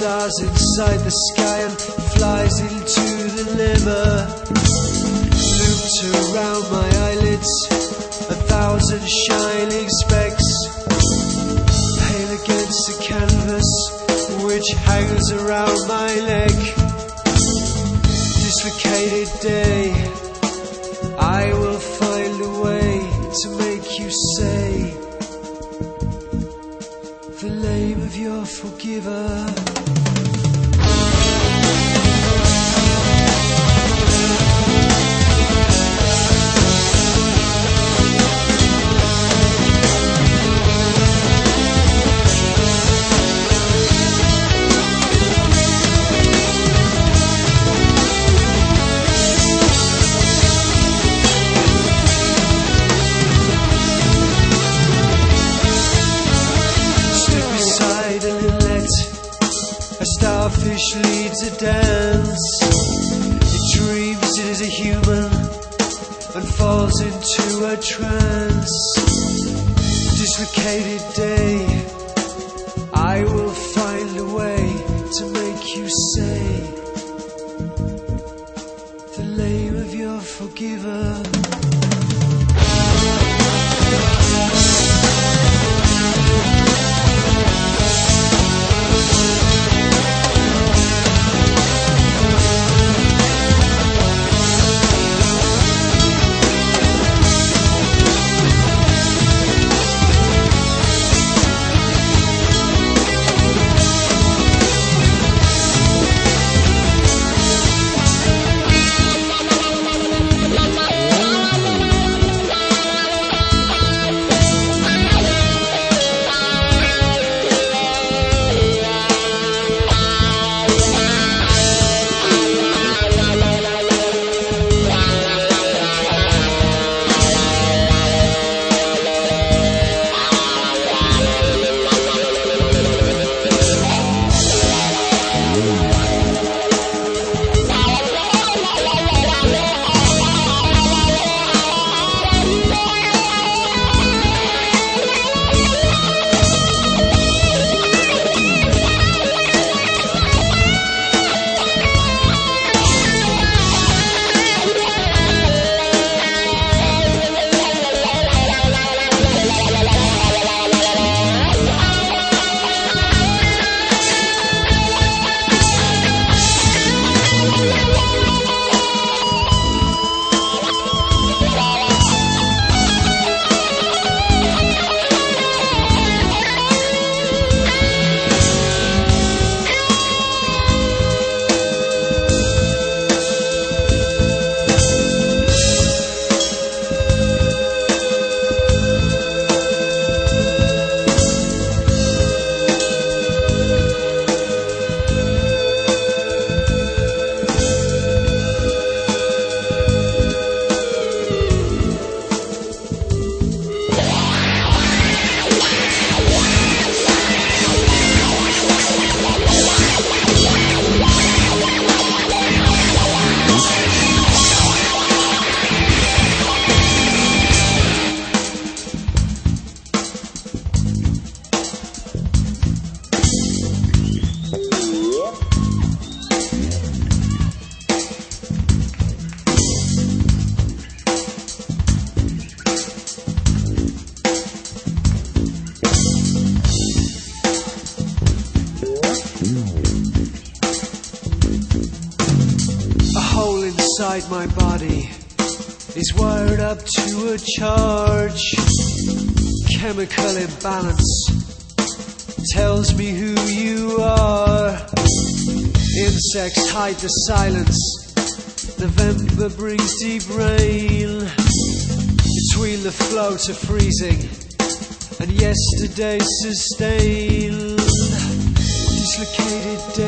stars inside the sky and flies into the liver. Looped around my eyelids, 1,000 shining specks, pale against the canvas which hangs around my neck. Dislocated day, I will find a way to make you say the name of your forgiver. Starfish leads a dance. It dreams it is a human and falls into a trance. Dislocated day, I will find a way to make you say the name of your forgiver. Inside my body is wired up to a charge. Chemical imbalance tells me who you are. Insects hide the silence. November brings deep rain. Between the float of freezing and yesterday's sustained. Dislocated day.